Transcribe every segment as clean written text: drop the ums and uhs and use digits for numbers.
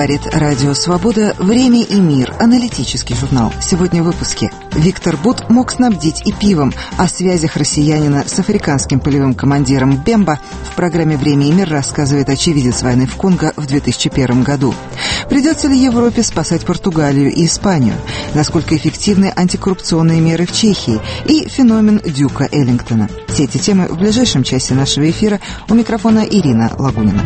Дарит Радио Свобода «Время и мир». Аналитический журнал. Сегодня в выпуске. Виктор Бут мог снабдить и пивом. О связях россиянина с африканским полевым командиром Бемба в программе «Время и мир» рассказывает очевидец войны в Конго в 2001 году. Придется ли Европе спасать Португалию и Испанию? Насколько эффективны антикоррупционные меры в Чехии? И феномен Дюка Эллингтона. Все эти темы в ближайшем часе нашего эфира. У микрофона Ирина Лагунина.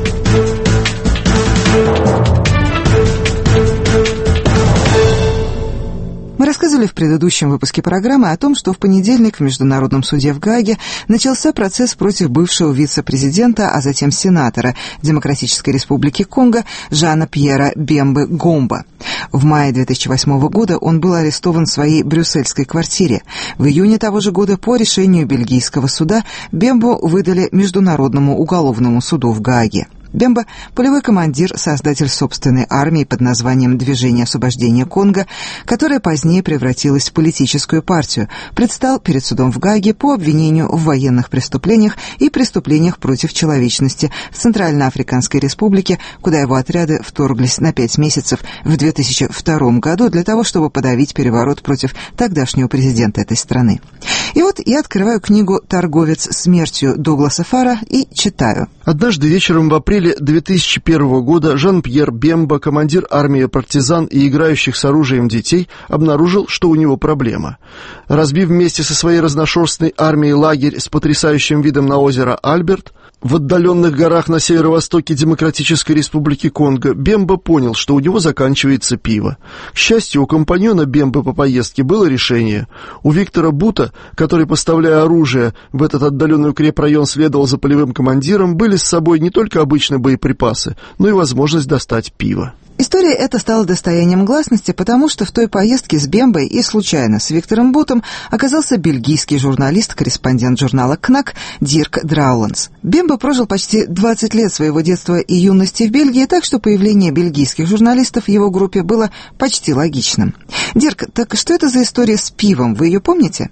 Мы рассказывали в предыдущем выпуске программы о том, что в понедельник в Международном суде в Гааге начался процесс против бывшего вице-президента, а затем сенатора Демократической Республики Конго Жана Пьера Бембы Гомба. В мае 2008 года он был арестован в своей брюссельской квартире. В июне того же года по решению бельгийского суда Бембу выдали Международному уголовному суду в Гааге. Бемба – полевой командир, создатель собственной армии под названием «Движение освобождения Конго», которая позднее превратилась в политическую партию, предстал перед судом в Гааге по обвинению в военных преступлениях и преступлениях против человечности в Центральноафриканской Республике, куда его отряды вторглись на 5 месяцев в 2002 году для того, чтобы подавить переворот против тогдашнего президента этой страны. И вот я открываю книгу «Торговец смертью» Дугласа Фара и читаю. Однажды вечером в апреле 2001 года Жан-Пьер Бемба, командир армии партизан и играющих с оружием детей, обнаружил, что у него проблема. Разбив вместе со своей разношерстной армией лагерь с потрясающим видом на озеро Альберт, в отдаленных горах на северо-востоке Демократической Республики Конго, Бемба понял, что у него заканчивается пиво. К счастью, у компаньона Бембы по поездке было решение. У Виктора Бута, который, поставляя оружие, в этот отдаленный укрепрайон следовал за полевым командиром, были с собой не только обычные боеприпасы, но и возможность достать пиво. История эта стала достоянием гласности, потому что в той поездке с Бембой и случайно с Виктором Бутом оказался бельгийский журналист, корреспондент журнала «Кнак» Дирк Драуленс. Бемба прожил почти 20 лет своего детства и юности в Бельгии, так что появление бельгийских журналистов в его группе было почти логичным. Дирк, так что это за история с пивом, вы ее помните?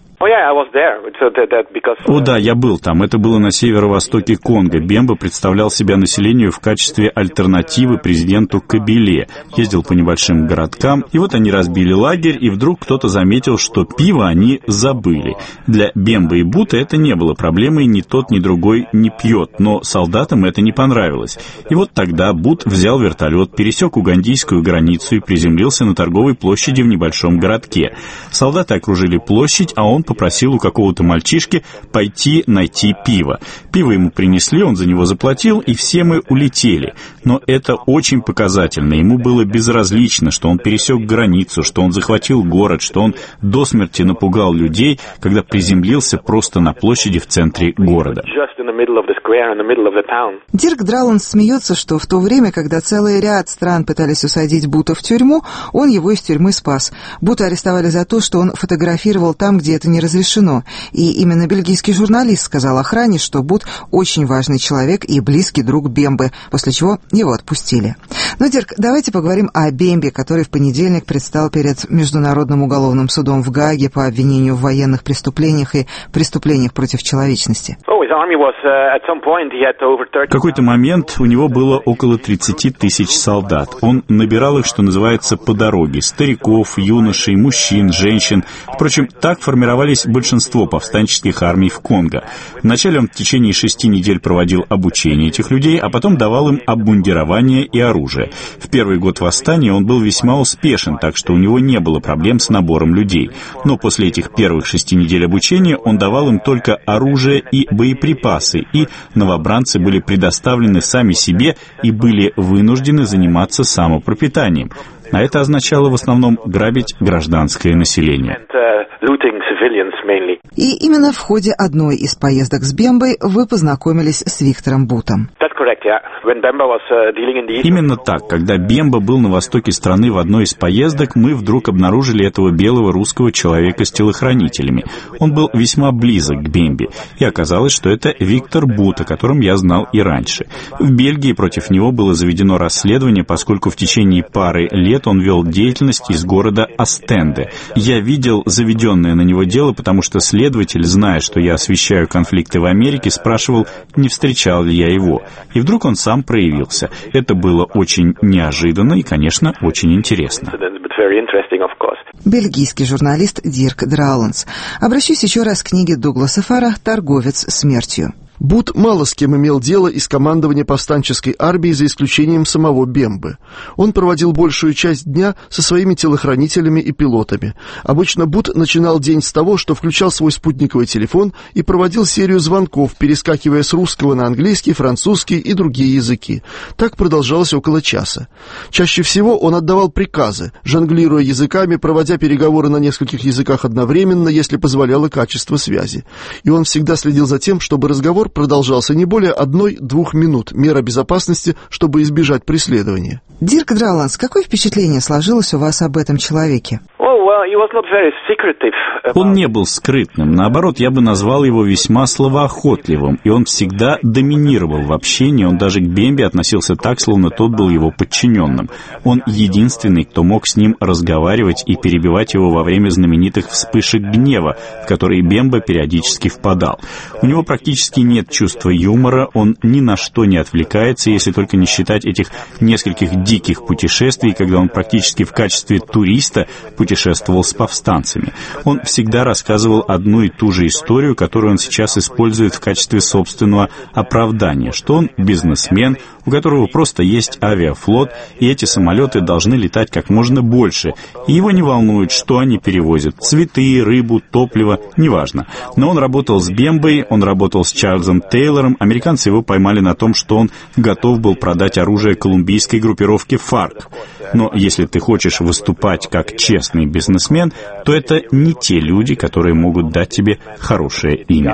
О да, я был там. Это было на северо-востоке Конго. Бемба представлял себя населению в качестве альтернативы президенту Кабиле. Ездил по небольшим городкам, и вот они разбили лагерь, и вдруг кто-то заметил, что пиво они забыли. Для Бембы и Бута это не было проблемой, ни тот, ни другой не пьет, но солдатам это не понравилось. И вот тогда Бут взял вертолет, пересек угандийскую границу и приземлился на торговой площади в небольшом городке. Солдаты окружили площадь, а он попросил у какого-то мальчишки пойти найти пиво. Пиво ему принесли, он за него заплатил, и все мы улетели. Но это очень показательно. Ему было безразлично, что он пересек границу, что он захватил город, что он до смерти напугал людей, когда приземлился просто на площади в центре города. Дирк Драуленс смеется, что в то время, когда целый ряд стран пытались усадить Бута в тюрьму, он его из тюрьмы спас. Бута арестовали за то, что он фотографировал там, где это не разрешено. И именно бельгийский журналист сказал охране, что Бут очень важный человек и близкий друг Бембы, после чего его отпустили. Но, Дирк, давайте поговорим о Бембе, который в понедельник предстал перед Международным уголовным судом в Гааге по обвинению в военных преступлениях и преступлениях против человечности. В какой-то момент у него было около 30 тысяч солдат. Он набирал их, что называется, по дороге. Стариков, юношей, мужчин, женщин. Впрочем, так формировались большинство повстанческих армий в Конго. Вначале он в течение 6 недель проводил обучение этих людей, а потом давал им обмундирование и оружие. В первый год восстания он был весьма успешен, так что у него не было проблем с набором людей. Но после этих первых 6 недель обучения он давал им только оружие и боеприпасы, и новобранцы были предоставлены сами себе и были вынуждены заниматься самопропитанием. А это означало в основном грабить гражданское население. И именно в ходе одной из поездок с Бембой вы познакомились с Виктором Бутом. Именно так. Когда Бемба был на востоке страны в одной из поездок, мы вдруг обнаружили этого белого русского человека с телохранителями. Он был весьма близок к Бембе, и оказалось, что это Виктор Бут, о котором я знал и раньше. В Бельгии против него было заведено расследование, поскольку в течение пары лет он вел деятельность из города Остенде. Я видел заведенное на него дело, потому что следователь, зная, что я освещаю конфликты в Америке, спрашивал, не встречал ли я его. И И вдруг он сам проявился. Это было очень неожиданно и, конечно, очень интересно. Бельгийский журналист Дирк Драуленс. Обращусь еще раз к книге Дугласа Фара «Торговец смертью». Бут мало с кем имел дело из командования повстанческой армии, за исключением самого Бембы. Он проводил большую часть дня со своими телохранителями и пилотами. Обычно Бут начинал день с того, что включал свой спутниковый телефон и проводил серию звонков, перескакивая с русского на английский, французский и другие языки. Так продолжалось около часа. Чаще всего он отдавал приказы, жонглируя языками, проводя переговоры на нескольких языках одновременно, если позволяло качество связи. И он всегда следил за тем, чтобы разговор продолжался не более 1-2 минут, мера безопасности, чтобы избежать преследования. Дирк Драуленс, какое впечатление сложилось у вас об этом человеке? Он не был скрытным, наоборот, я бы назвал его весьма словоохотливым, и он всегда доминировал в общении, он даже к Бембе относился так, словно тот был его подчиненным. Он единственный, кто мог с ним разговаривать и перебивать его во время знаменитых вспышек гнева, в которые Бемба периодически впадал. У него практически нет чувства юмора, он ни на что не отвлекается, если только не считать этих нескольких диких путешествий, когда он практически в качестве туриста путешествовал с повстанцами. Он всегда рассказывал одну и ту же историю, которую он сейчас использует в качестве собственного оправдания, что он бизнесмен, у которого просто есть авиафлот, и эти самолеты должны летать как можно больше, и его не волнует, что они перевозят, цветы, рыбу, топливо, неважно. Но он работал с Бембой, он работал с Чарльзом Тейлором, американцы его поймали на том, что он готов был продать оружие колумбийской группировке ФАРК. Но если ты хочешь выступать как честный бизнесмен, то это не те люди, которые могут дать тебе хорошее имя.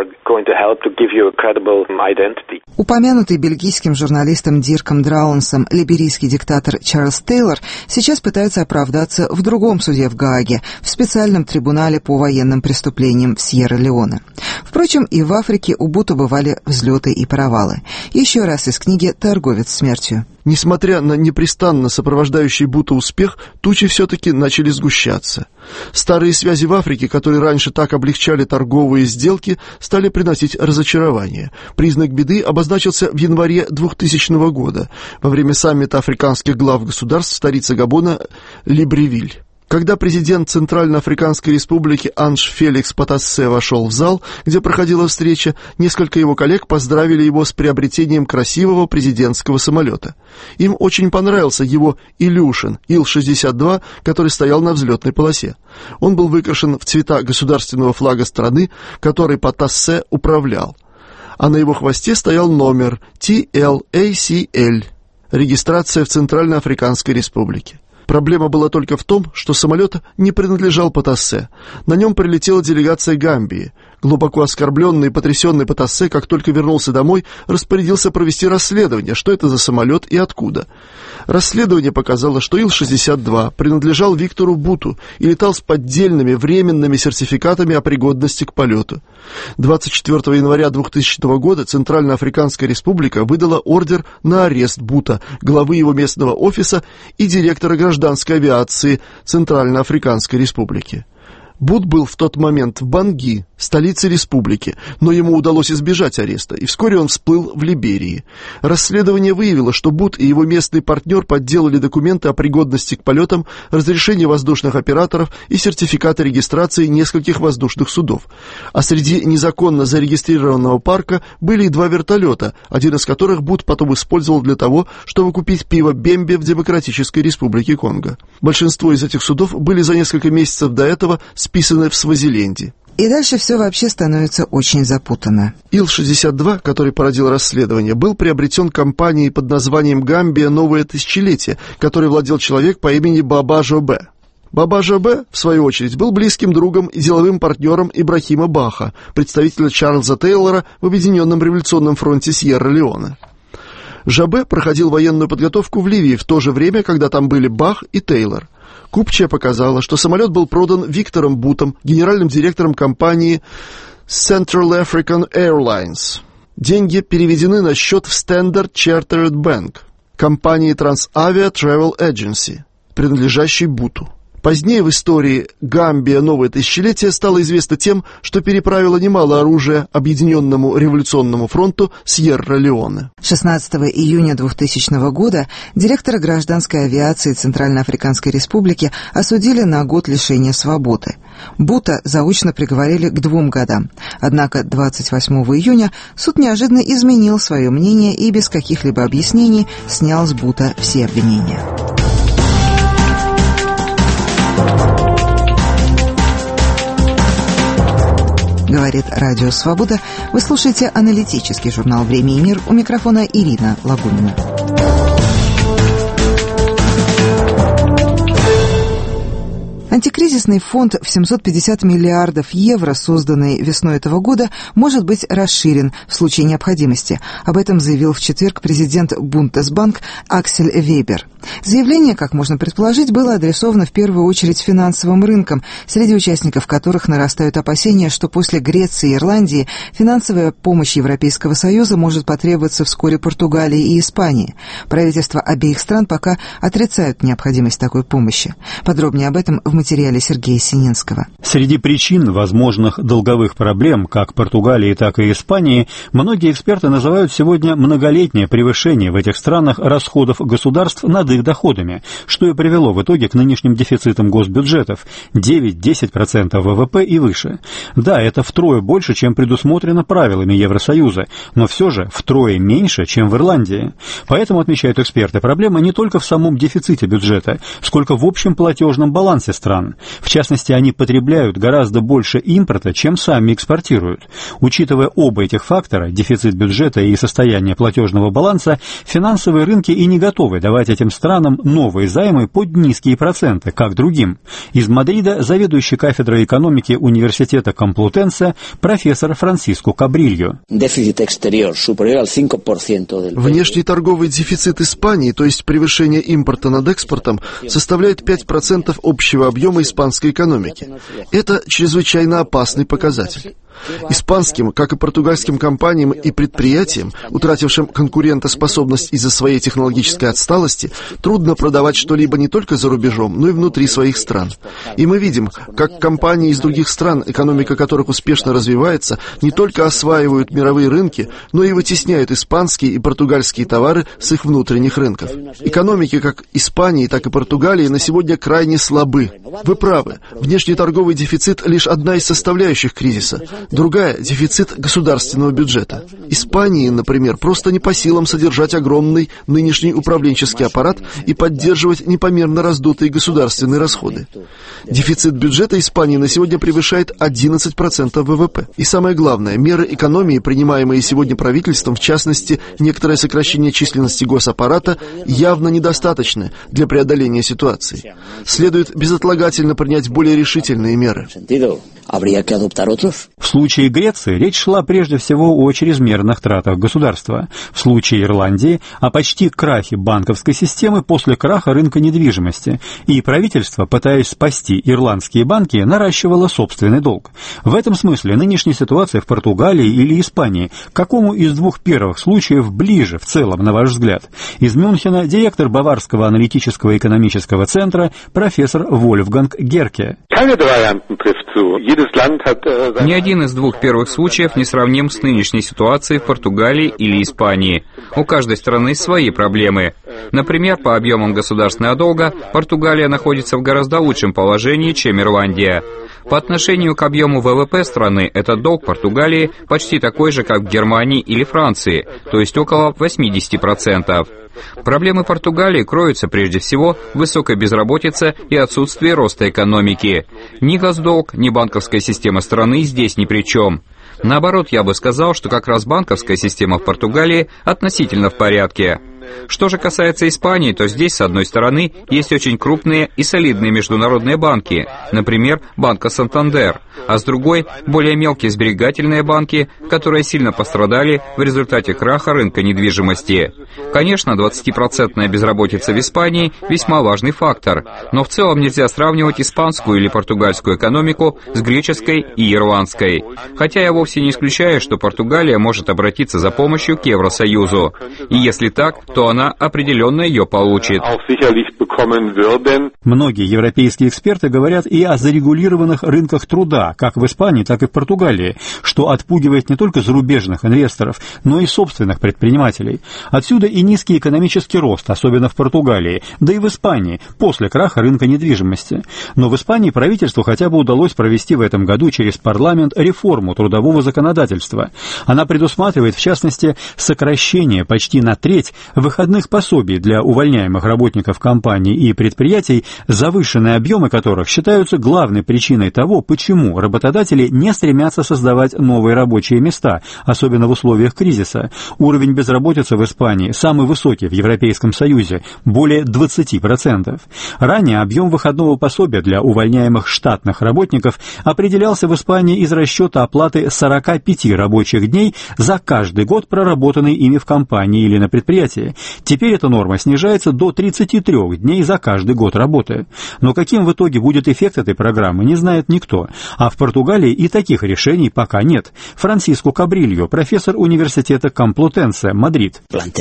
Упомянутый бельгийским журналистом Дирком Драуленсом либерийский диктатор Чарльз Тейлор сейчас пытается оправдаться в другом суде в Гааге, в специальном трибунале по военным преступлениям в Сьерра-Леоне. Впрочем, и в Африке у Бута бывали взлеты и провалы. Еще раз из книги «Торговец смертью». Несмотря на непрестанно сопровождающий Бута успех, тучи все-таки начали сгущаться. Старые связи в Африке, которые раньше так облегчали торговые сделки, стали приносить разочарование. Признак беды обозначился в январе 2000 года, во время саммита африканских глав государств в столице Габона Либревиль. Когда президент Центральноафриканской республики Анж Феликс Патассе вошел в зал, где проходила встреча, несколько его коллег поздравили его с приобретением красивого президентского самолета. Им очень понравился его Илюшин Ил-62, который стоял на взлетной полосе. Он был выкрашен в цвета государственного флага страны, которой Патассе управлял. А на его хвосте стоял номер TLACL, регистрация в Центральноафриканской республике. Проблема была только в том, что самолет не принадлежал Патассе. На нем прилетела делегация Гамбии. Глубоко оскорбленный и потрясенный Патассе, как только вернулся домой, распорядился провести расследование, что это за самолет и откуда. Расследование показало, что Ил-62 принадлежал Виктору Буту и летал с поддельными временными сертификатами о пригодности к полету. 24 января 2000 года Центральноафриканская республика выдала ордер на арест Бута, главы его местного офиса и директора гражданской авиации Центральноафриканской республики. Бут был в тот момент в Банги, столице республики, но ему удалось избежать ареста, и вскоре он всплыл в Либерии. Расследование выявило, что Бут и его местный партнер подделали документы о пригодности к полетам, разрешение воздушных операторов и сертификаты регистрации нескольких воздушных судов. А среди незаконно зарегистрированного парка были и 2 вертолета, один из которых Бут потом использовал для того, чтобы купить пиво Бембе в Демократической Республике Конго. Большинство из этих судов были за несколько месяцев до этого списаны в Свазиленде. И дальше все вообще становится очень запутанно. Ил-62, который породил расследование, был приобретен компанией под названием «Гамбия. Новое тысячелетие», которой владел человек по имени Баба Жобе. Баба Жобе, в свою очередь, был близким другом и деловым партнером Ибрахима Баха, представителя Чарльза Тейлора в Объединенном революционном фронте Сьерра-Леоне. Жобе проходил военную подготовку в Ливии в то же время, когда там были Бах и Тейлор. Купчая показала, что самолет был продан Виктором Бутом, генеральным директором компании Central African Airlines. Деньги переведены на счет в Standard Chartered Bank, компании Transavia Travel Agency, принадлежащей Буту. Позднее в истории Гамбия новое тысячелетие стало известно тем, что переправила немало оружия Объединенному революционному фронту Сьерра-Леоне. 16 июня 2000 года директора гражданской авиации Центральноафриканской Республики осудили на год лишения свободы. Бута заочно приговорили к 2 годам. Однако 28 июня суд неожиданно изменил свое мнение и без каких-либо объяснений снял с Бута все обвинения. Говорит Радио Свобода. Вы слушаете аналитический журнал «Время и мир». У микрофона Ирина Лагунина. Антикризисный фонд в 750 миллиардов евро, созданный весной этого года, может быть расширен в случае необходимости. Об этом заявил в четверг президент Бундесбанк Аксель Вебер. Заявление, как можно предположить, было адресовано в первую очередь финансовым рынкам, среди участников которых нарастают опасения, что после Греции и Ирландии финансовая помощь Европейского Союза может потребоваться вскоре Португалии и Испании. Правительства обеих стран пока отрицают необходимость такой помощи. Подробнее об этом в материале Сергея Сининского. Среди причин возможных долговых проблем как Португалии, так и Испании многие эксперты называют сегодня многолетнее превышение в этих странах расходов государств над их доходами, что и привело в итоге к нынешним дефицитам госбюджетов 9-10% ВВП и выше. Да, это втрое больше, чем предусмотрено правилами Евросоюза, но все же втрое меньше, чем в Ирландии. Поэтому, отмечают эксперты, проблема не только в самом дефиците бюджета, сколько в общем платежном балансе стран. В частности, они потребляют гораздо больше импорта, чем сами экспортируют. Учитывая оба этих фактора, дефицит бюджета и состояние платежного баланса, финансовые рынки и не готовы давать этим странам новые займы под низкие проценты, как другим. Из Мадрида заведующий кафедрой экономики университета Комплутенсе профессор Франсиско Кабрильо. Внешний торговый дефицит Испании, то есть превышение импорта над экспортом, составляет 5% общего объема испанской экономики. Это чрезвычайно опасный показатель. Испанским, как и португальским компаниям и предприятиям, утратившим конкурентоспособность из-за своей технологической отсталости, трудно продавать что-либо не только за рубежом, но и внутри своих стран. И мы видим, как компании из других стран, экономика которых успешно развивается, не только осваивают мировые рынки, но и вытесняют испанские и португальские товары с их внутренних рынков. Экономики как Испании, так и Португалии на сегодня крайне слабы. Вы правы, внешнеторговый дефицит лишь одна из составляющих кризиса. Другая – дефицит государственного бюджета. Испании, например, просто не по силам содержать огромный нынешний управленческий аппарат и поддерживать непомерно раздутые государственные расходы. Дефицит бюджета Испании на сегодня превышает 11% ВВП. И самое главное, меры экономии, принимаемые сегодня правительством, в частности, некоторое сокращение численности госаппарата, явно недостаточны для преодоления ситуации. Следует безотлагательно принять более решительные меры. В случае Греции речь шла прежде всего о чрезмерных тратах государства. В случае Ирландии о почти крахе банковской системы после краха рынка недвижимости. И правительство, пытаясь спасти ирландские банки, наращивало собственный долг. В этом смысле нынешняя ситуация в Португалии или Испании к какому из двух первых случаев ближе в целом, на ваш взгляд? Из Мюнхена директор Баварского аналитического экономического центра профессор Вольфганг Герке. Ни один из двух первых случаев не сравним с нынешней ситуацией в Португалии или Испании. У каждой страны свои проблемы. Например, по объемам государственного долга Португалия находится в гораздо лучшем положении, чем Ирландия. По отношению к объему ВВП страны этот долг Португалии почти такой же, как в Германии или Франции, то есть около 80%. Проблемы Португалии кроются прежде всего в высокой безработице и отсутствии роста экономики. Ни госдолг, ни банковская система страны здесь ни при чем. Наоборот, я бы сказал, что как раз банковская система в Португалии относительно в порядке. Что же касается Испании, то здесь, с одной стороны, есть очень крупные и солидные международные банки, например, Банко Сантандер, а с другой – более мелкие сберегательные банки, которые сильно пострадали в результате краха рынка недвижимости. Конечно, 20% безработица в Испании – весьма важный фактор, но в целом нельзя сравнивать испанскую или португальскую экономику с греческой и ирландской. Хотя я вовсе не исключаю, что Португалия может обратиться за помощью к Евросоюзу. И если так, то она определенно ее получит. Многие европейские эксперты говорят и о зарегулированных рынках труда, как в Испании, так и в Португалии, что отпугивает не только зарубежных инвесторов, но и собственных предпринимателей. Отсюда и низкий экономический рост, особенно в Португалии, да и в Испании, после краха рынка недвижимости. Но в Испании правительству хотя бы удалось провести в этом году через парламент реформу трудового законодательства. Она предусматривает, в частности, сокращение почти на треть выходных пособий для увольняемых работников компаний и предприятий, завышенные объемы которых считаются главной причиной того, почему работодатели не стремятся создавать новые рабочие места, особенно в условиях кризиса. Уровень безработицы в Испании самый высокий в Европейском Союзе, более 20%. Ранее объем выходного пособия для увольняемых штатных работников определялся в Испании из расчета оплаты 45 рабочих дней за каждый год, проработанный ими в компании или на предприятии. Теперь эта норма снижается до 33 дней за каждый год работы. Но каким в итоге будет эффект этой программы, не знает никто. А в Португалии и таких решений пока нет. Франсиско Кабрильо, профессор университета Комплутенсе, Мадрид.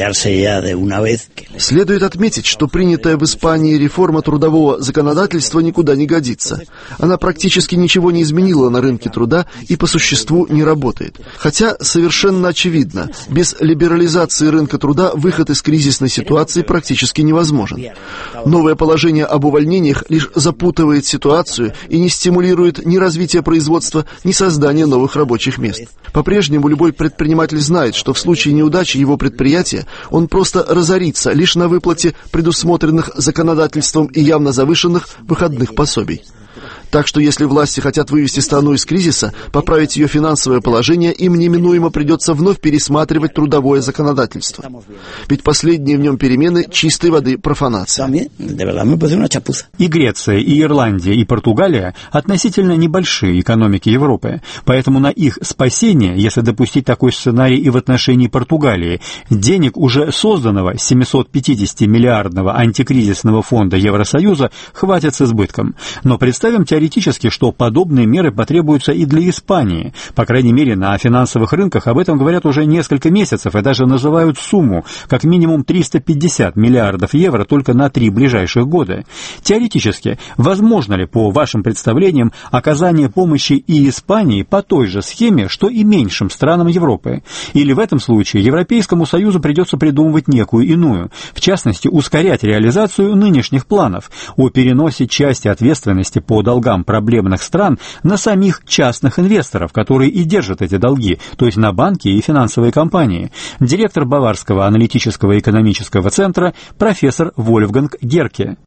Следует отметить, что принятая в Испании реформа трудового законодательства никуда не годится. Она практически ничего не изменила на рынке труда и по существу не работает. Хотя совершенно очевидно, без либерализации рынка труда выход из кризисной ситуации практически невозможен. Новое положение об увольнениях лишь запутывает ситуацию и не стимулирует ни развитие производства, ни создание новых рабочих мест. По-прежнему любой предприниматель знает, что в случае неудачи его предприятия он просто разорится лишь на выплате предусмотренных законодательством и явно завышенных выходных пособий. Так что если власти хотят вывести страну из кризиса, поправить ее финансовое положение, им неминуемо придется вновь пересматривать трудовое законодательство. Ведь последние в нем перемены чистой воды профанация. И Греция, и Ирландия, и Португалия относительно небольшие экономики Европы, поэтому на их спасение, если допустить такой сценарий и в отношении Португалии, денег уже созданного 750-миллиардного антикризисного фонда Евросоюза хватит с избытком. Но представим теоретически, что подобные меры потребуются и для Испании. По крайней мере, на финансовых рынках об этом говорят уже несколько месяцев и даже называют сумму, как минимум 350 миллиардов евро только на 3 ближайших года. Теоретически, возможно ли, по вашим представлениям, оказание помощи и Испании по той же схеме, что и меньшим странам Европы? Или в этом случае Европейскому Союзу придется придумывать некую иную, в частности, ускорять реализацию нынешних планов о переносе части ответственности по долгам проблемных стран на самих частных инвесторов, которые и держат эти долги, то есть на банки и финансовые компании. Директор Баварского аналитического экономического центра профессор Вольфганг Герке.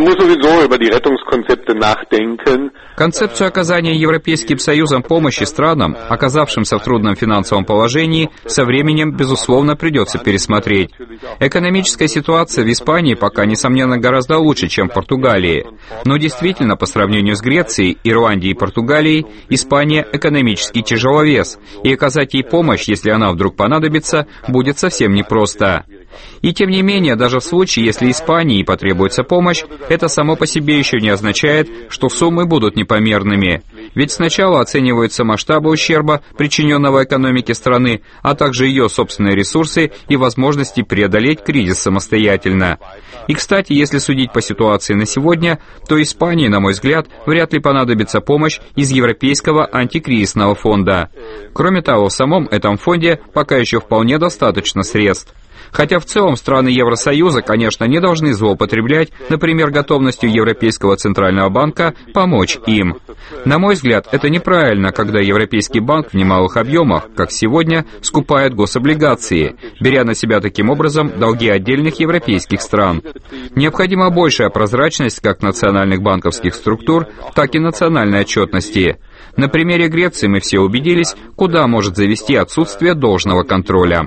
Концепцию оказания Европейским Союзом помощи странам, оказавшимся в трудном финансовом положении, со временем, безусловно, придется пересмотреть. Экономическая ситуация в Испании пока, несомненно, гораздо лучше, чем в Португалии. Но действительно, по сравнению с Грецией, Ирландией и Португалией, Испания экономический тяжеловес, и оказать ей помощь, если она вдруг понадобится, будет совсем непросто. И тем не менее, даже в случае, если Испании потребуется помощь, это само по себе еще не означает, что суммы будут непомерными. Ведь сначала оцениваются масштабы ущерба, причиненного экономике страны, а также ее собственные ресурсы и возможности преодолеть кризис самостоятельно. И, кстати, если судить по ситуации на сегодня, то Испании, на мой взгляд, вряд ли понадобится помощь из Европейского антикризисного фонда. Кроме того, в самом этом фонде пока еще вполне достаточно средств. Хотя в целом страны Евросоюза, конечно, не должны злоупотреблять, например, готовностью Европейского Центрального банка помочь им. На мой взгляд, это неправильно, когда Европейский банк в немалых объемах, как сегодня, скупает гособлигации, беря на себя таким образом долги отдельных европейских стран. Необходима большая прозрачность как национальных банковских структур, так и национальной отчетности. На примере Греции мы все убедились, куда может завести отсутствие должного контроля.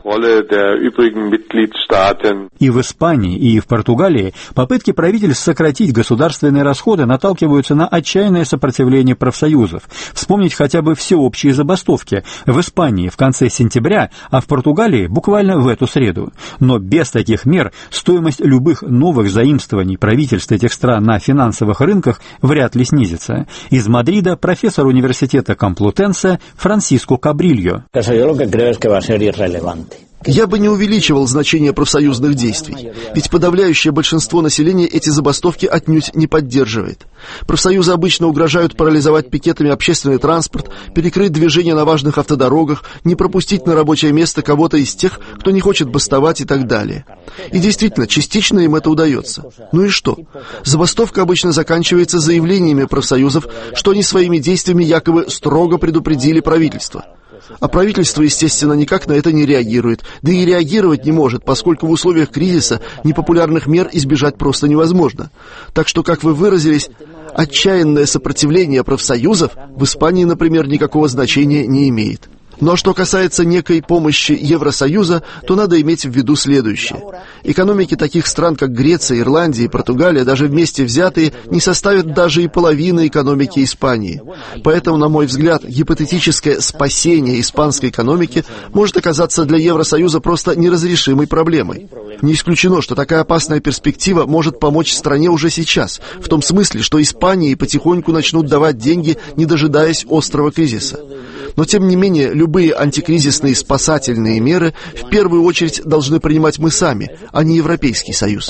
И в Испании, и в Португалии попытки правительств сократить государственные расходы наталкиваются на отчаянное сопротивление профсоюзов. Вспомнить хотя бы всеобщие забастовки в Испании в конце сентября, а в Португалии буквально в эту среду. Но без таких мер стоимость любых новых заимствований правительств этих стран на финансовых рынках вряд ли снизится. Из Мадрида профессор университета Комплутенсе Франсиско Кабрильо. Я бы не увеличивал значение профсоюзных действий, ведь подавляющее большинство населения эти забастовки отнюдь не поддерживает. Профсоюзы обычно угрожают парализовать пикетами общественный транспорт, перекрыть движение на важных автодорогах, не пропустить на рабочее место кого-то из тех, кто не хочет бастовать и так далее. И действительно, частично им это удается. Ну и что? Забастовка обычно заканчивается заявлениями профсоюзов, что они своими действиями якобы строго предупредили правительство. А правительство, естественно, никак на это не реагирует, да и реагировать не может, поскольку в условиях кризиса непопулярных мер избежать просто невозможно. Так что, как вы выразились, отчаянное сопротивление профсоюзов в Испании, например, никакого значения не имеет. Но что касается некой помощи Евросоюза, то надо иметь в виду следующее. Экономики таких стран, как Греция, Ирландия и Португалия, даже вместе взятые, не составят даже и половины экономики Испании. Поэтому, на мой взгляд, гипотетическое спасение испанской экономики может оказаться для Евросоюза просто неразрешимой проблемой. Не исключено, что такая опасная перспектива может помочь стране уже сейчас, в том смысле, что Испании потихоньку начнут давать деньги, не дожидаясь острого кризиса. Но, тем не менее, любые антикризисные спасательные меры в первую очередь должны принимать мы сами, а не Европейский Союз.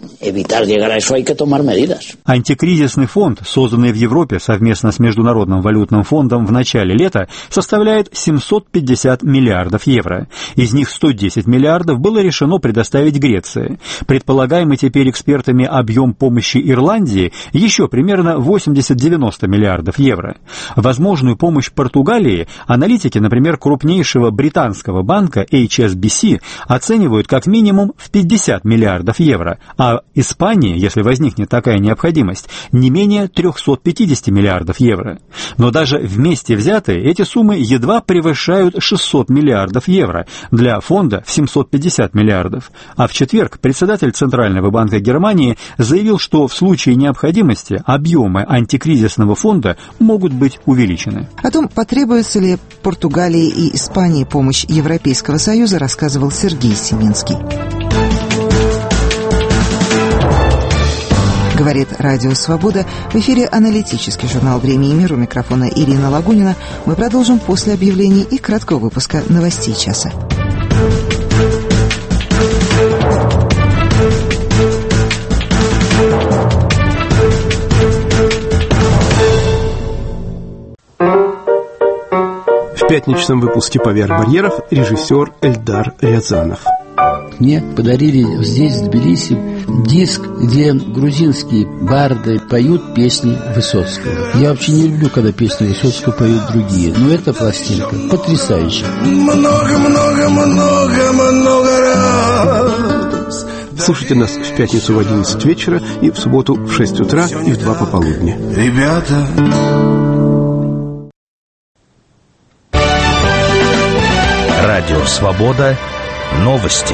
Антикризисный фонд, созданный в Европе совместно с Международным валютным фондом в начале лета, составляет 750 миллиардов евро. Из них 110 миллиардов было решено предоставить Греции. Предполагаемый теперь экспертами объем помощи Ирландии еще примерно 80-90 миллиардов евро. Возможную помощь Португалии аналитики, например, крупнейшего британского банка HSBC, оценивают как минимум в 50 миллиардов евро, а Испании, если возникнет такая необходимость, не менее 350 миллиардов евро. Но даже вместе взятые эти суммы едва превышают 600 миллиардов евро для фонда в 750 миллиардов. А в четверг председатель Центрального банка Германии заявил, что в случае необходимости объемы антикризисного фонда могут быть увеличены. О том, потребуется ли Португалии и Испании помощь Европейского Союза, рассказывал Сергей Семинский. Говорит Радио Свобода. В эфире аналитический журнал «Время и мир». У микрофона Ирина Лагунина. Мы продолжим после объявлений и краткого выпуска новостей часа. В пятничном выпуске «Поверх барьеров» режиссер Эльдар Рязанов. Мне подарили здесь, в Тбилиси, диск, где грузинские барды поют песни Высоцкого. Я вообще не люблю, когда песни Высоцкого поют другие, но эта пластинка потрясающая. Много раз. Слушайте нас в пятницу в 11 вечера и в субботу в 6 утра и в 2 пополудни. Ребята... Радио «Свобода». Новости.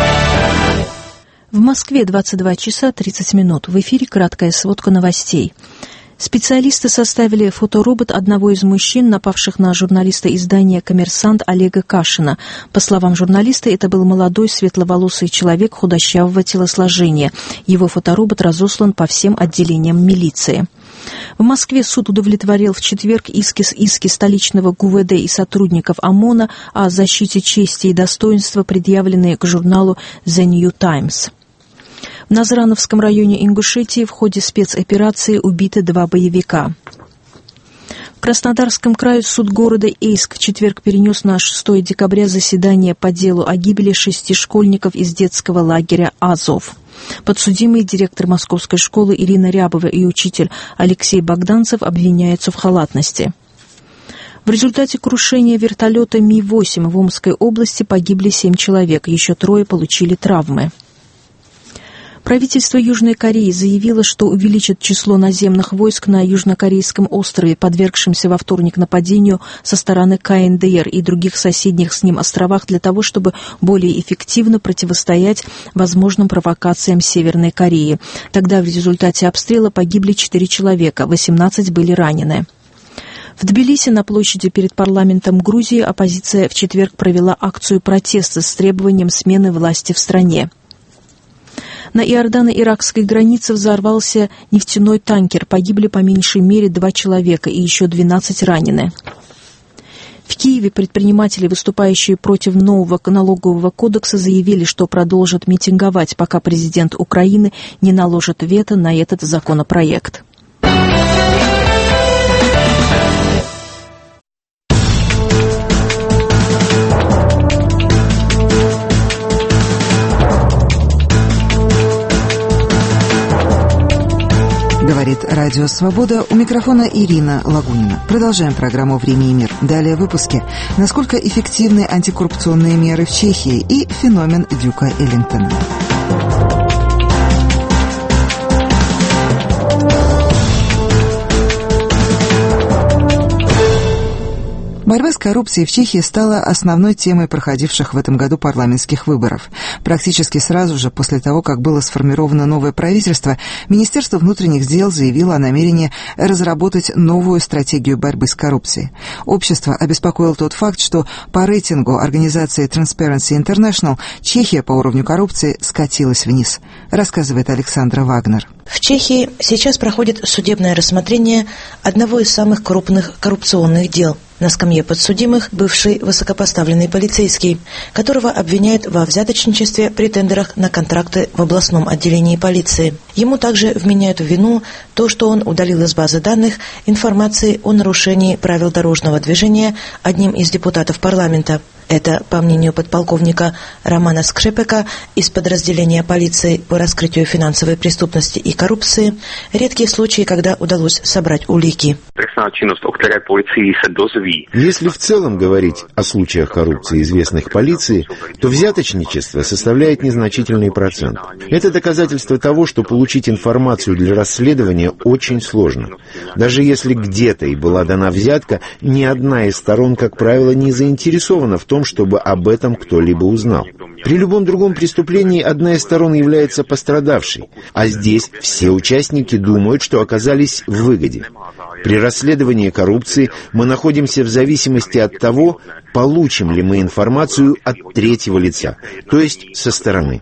В Москве 22 часа 30 минут. В эфире краткая сводка новостей. Специалисты составили фоторобот одного из мужчин, напавших на журналиста издания «Коммерсант» Олега Кашина. По словам журналиста, это был молодой светловолосый человек худощавого телосложения. Его фоторобот разослан по всем отделениям милиции. В Москве суд удовлетворил в четверг иски столичного ГУВД и сотрудников ОМОНа о защите чести и достоинства, предъявленные к журналу «The New Times». В Назрановском районе Ингушетии в ходе спецоперации убиты 2 боевика. В Краснодарском крае суд города Эйск в четверг перенес на 6 декабря заседание по делу о гибели 6 школьников из детского лагеря «Азов». Подсудимые директор московской школы Ирина Рябова и учитель Алексей Богданцев обвиняются в халатности. В результате крушения вертолета Ми-8 в Омской области погибли 7 человек, еще 3 получили травмы. Правительство Южной Кореи заявило, что увеличит число наземных войск на южнокорейском острове, подвергшемся во вторник нападению со стороны КНДР и других соседних с ним островах для того, чтобы более эффективно противостоять возможным провокациям Северной Кореи. Тогда в результате обстрела погибли 4 человека, 18 были ранены. В Тбилиси на площади перед парламентом Грузии оппозиция в четверг провела акцию протеста с требованием смены власти в стране. На иордано-иракской границе взорвался нефтяной танкер. Погибли по меньшей мере 2 человека и еще 12 ранены. В Киеве предприниматели, выступающие против нового налогового кодекса, заявили, что продолжат митинговать, пока президент Украины не наложит вето на этот законопроект. Говорит Радио Свобода, у микрофона Ирина Лагунина. Продолжаем программу «Время и мир». Далее в выпуске. Насколько эффективны антикоррупционные меры в Чехии и феномен Дюка Эллингтона. Борьба с коррупцией в Чехии стала основной темой проходивших в этом году парламентских выборов. Практически сразу же после того, как было сформировано новое правительство, Министерство внутренних дел заявило о намерении разработать новую стратегию борьбы с коррупцией. Общество обеспокоил тот факт, что по рейтингу организации Transparency International Чехия по уровню коррупции скатилась вниз, рассказывает Александра Вагнер. В Чехии сейчас проходит судебное рассмотрение одного из самых крупных коррупционных дел. На скамье подсудимых бывший высокопоставленный полицейский, которого обвиняют во взяточничестве при тендерах на контракты в областном отделении полиции. Ему также вменяют в вину то, что он удалил из базы данных информации о нарушении правил дорожного движения одним из депутатов парламента. Это, по мнению подполковника Романа Скрипека из подразделения полиции по раскрытию финансовой преступности и коррупции, редкие случаи, когда удалось собрать улики. Если в целом говорить о случаях коррупции, известных полиции, то взяточничество составляет незначительный процент. Это доказательство того, что получить информацию для расследования очень сложно. Даже если где-то и была дана взятка, ни одна из сторон, как правило, не заинтересована в том, чтобы об этом кто-либо узнал. При любом другом преступлении одна из сторон является пострадавшей, а здесь все участники думают, что оказались в выгоде. При расследовании коррупции мы находимся в зависимости от того, получим ли мы информацию от третьего лица, то есть со стороны.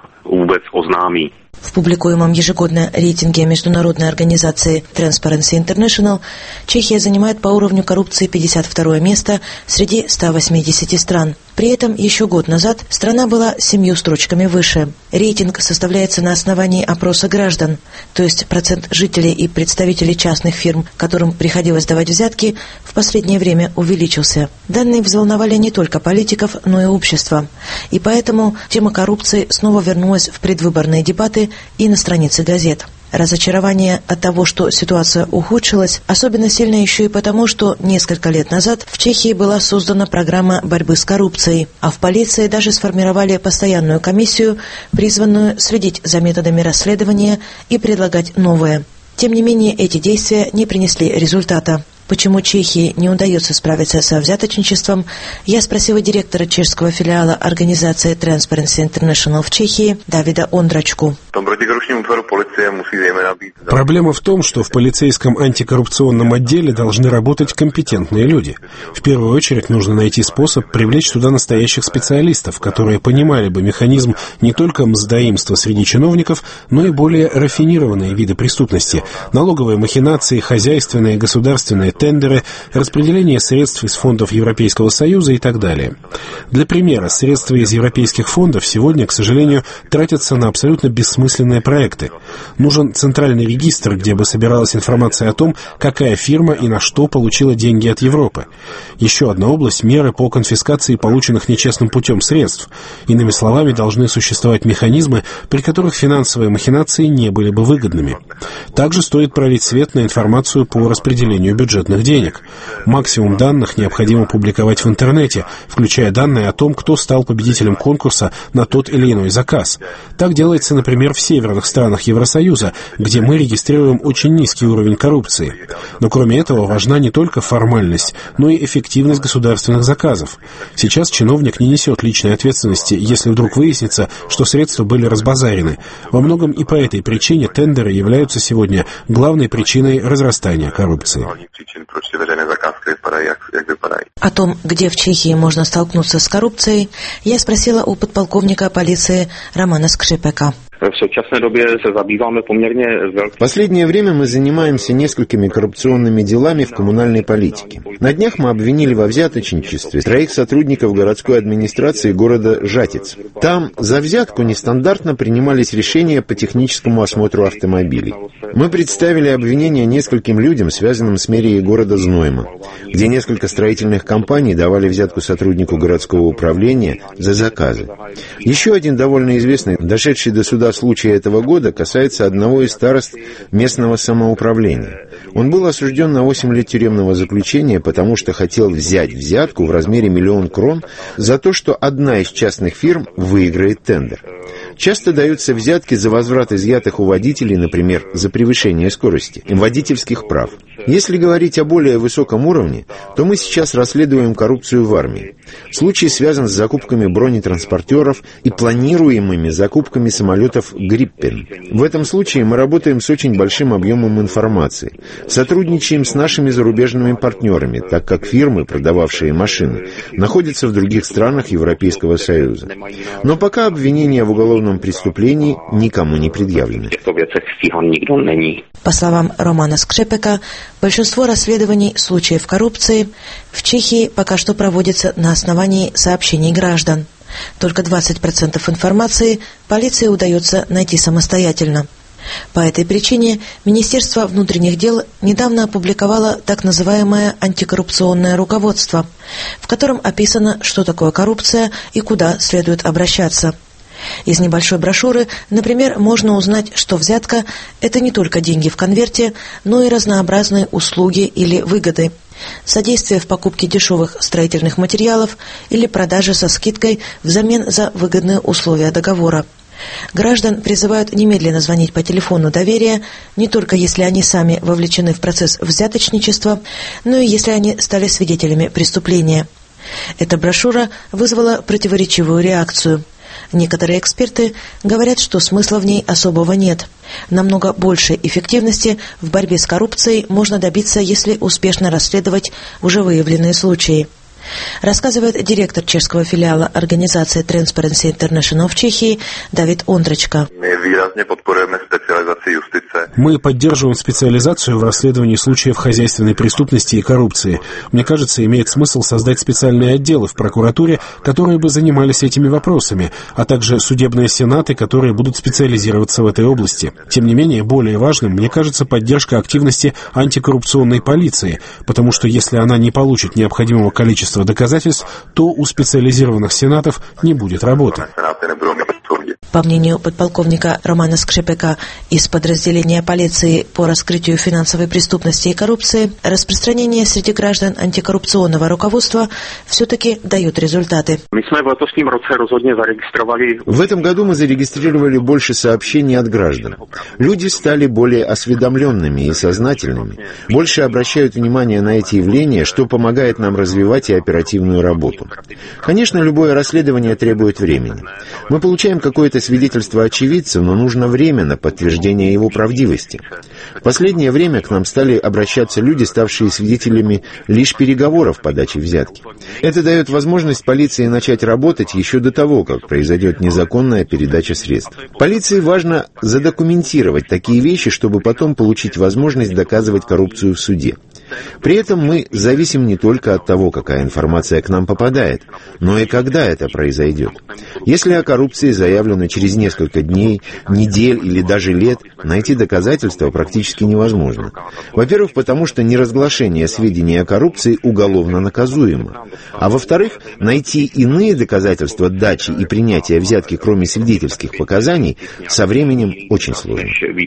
В публикуемом ежегодно рейтинге международной организации Transparency International Чехия занимает по уровню коррупции 52-е место среди 180 стран. При этом еще год назад страна была 7 строчками выше. Рейтинг составляется на основании опроса граждан, то есть процент жителей и представителей частных фирм, которым приходилось давать взятки, в последнее время увеличился. Данные взволновали не только политиков, но и общество. И поэтому тема коррупции снова вернулась в предвыборные дебаты и на странице газет. Разочарование от того, что ситуация ухудшилась, особенно сильно еще и потому, что несколько лет назад в Чехии была создана программа борьбы с коррупцией, а в полиции даже сформировали постоянную комиссию, призванную следить за методами расследования и предлагать новые. Тем не менее, эти действия не принесли результата. Почему Чехии не удается справиться со взяточничеством, я спросила директора чешского филиала организации Transparency International в Чехии Давида Ондрачку. Проблема в том, что в полицейском антикоррупционном отделе должны работать компетентные люди. В первую очередь нужно найти способ привлечь туда настоящих специалистов, которые понимали бы механизм не только мздоимства среди чиновников, но и более рафинированные виды преступности, налоговые махинации, хозяйственные, государственные тендеры, распределение средств из фондов Европейского Союза и так далее. Для примера, средства из европейских фондов сегодня, к сожалению, тратятся на абсолютно бессмысленные проекты. Нужен центральный регистр, где бы собиралась информация о том, какая фирма и на что получила деньги от Европы. Еще одна область — меры по конфискации полученных нечестным путем средств. Иными словами, должны существовать механизмы, при которых финансовые махинации не были бы выгодными. Также стоит пролить свет на информацию по распределению бюджетных денег. Максимум данных необходимо публиковать в интернете, включая данные о том, кто стал победителем конкурса на тот или иной заказ. Так делается, например, в северных странах Евросоюза, где мы регистрируем очень низкий уровень коррупции. Но кроме этого важна не только формальность, но и эффективность государственных заказов. Сейчас чиновник не несет личной ответственности, если вдруг выяснится, что средства были разбазарены. Во многом и по этой причине тендеры являются сегодня главной причиной разрастания коррупции. О том, где в Чехии можно столкнуться с коррупцией, я спросила у подполковника полиции Романа Скрипека. В последнее время мы занимаемся несколькими коррупционными делами в коммунальной политике. На днях мы обвинили во взяточничестве 3 сотрудников городской администрации города Жатиц. Там за взятку нестандартно принимались решения по техническому осмотру автомобилей. Мы представили обвинения нескольким людям, связанным с мэрией города Знойма, где несколько строительных компаний давали взятку сотруднику городского управления за заказы. Еще один довольно известный, дошедший до суда случай этого года, касается одного из старост местного самоуправления. Он был осужден на 8 лет тюремного заключения, потому что хотел взять взятку в размере 1 000 000 крон за то, что одна из частных фирм выиграет тендер. Часто даются взятки за возврат изъятых у водителей, например, за превышение скорости, водительских прав. Если говорить о более высоком уровне, то мы сейчас расследуем коррупцию в армии. Случай связан с закупками бронетранспортеров и планируемыми закупками самолетов «Гриппен». В этом случае мы работаем с очень большим объемом информации. Сотрудничаем с нашими зарубежными партнерами, так как фирмы, продававшие машины, находятся в других странах Европейского Союза. Но пока обвинения в уголовном преступлении никому не предъявлены. По словам Романа Скрепека, большинство расследований случаев коррупции в Чехии пока что проводится на основании сообщений граждан. Только 20% информации полиции удается найти самостоятельно. По этой причине Министерство внутренних дел недавно опубликовало так называемое антикоррупционное руководство, в котором описано, что такое коррупция и куда следует обращаться. Из небольшой брошюры, например, можно узнать, что взятка – это не только деньги в конверте, но и разнообразные услуги или выгоды. Содействие в покупке дешевых строительных материалов или продаже со скидкой взамен за выгодные условия договора. Граждан призывают немедленно звонить по телефону доверия, не только если они сами вовлечены в процесс взяточничества, но и если они стали свидетелями преступления. Эта брошюра вызвала противоречивую реакцию. Некоторые эксперты говорят, что смысла в ней особого нет. Намного большей эффективности в борьбе с коррупцией можно добиться, если успешно расследовать уже выявленные случаи. Рассказывает директор чешского филиала организации Transparency International в Чехии Давид Ондрочка. Мы поддерживаем специализацию в расследовании случаев хозяйственной преступности и коррупции. Мне кажется, имеет смысл создать специальные отделы в прокуратуре, которые бы занимались этими вопросами, а также судебные сенаты, которые будут специализироваться в этой области. Тем не менее, более важным, мне кажется, поддержка активности антикоррупционной полиции, потому что если она не получит необходимого количества доказательств, то у специализированных сенатов не будет работы. По мнению подполковника Романа Скрепека из подразделения полиции по раскрытию финансовой преступности и коррупции, распространение среди граждан антикоррупционного руководства все-таки дает результаты. В этом году мы зарегистрировали больше сообщений от граждан. Люди стали более осведомленными и сознательными, больше обращают внимание на эти явления, что помогает нам развивать и оперативную работу. Конечно, любое расследование требует времени. Мы получаем какое-то свидетельство очевидца, но нужно время на подтверждение его правдивости. В последнее время к нам стали обращаться люди, ставшие свидетелями лишь переговоров по даче взятки. Это дает возможность полиции начать работать еще до того, как произойдет незаконная передача средств. Полиции важно задокументировать такие вещи, чтобы потом получить возможность доказывать коррупцию в суде. При этом мы зависим не только от того, какая информация к нам попадает, но и когда это произойдет. Если о коррупции заявлено через несколько дней, недель или даже лет, найти доказательства практически невозможно. Во-первых, потому что неразглашение сведений о коррупции уголовно наказуемо. А во-вторых, найти иные доказательства дачи и принятия взятки, кроме свидетельских показаний, со временем очень сложно.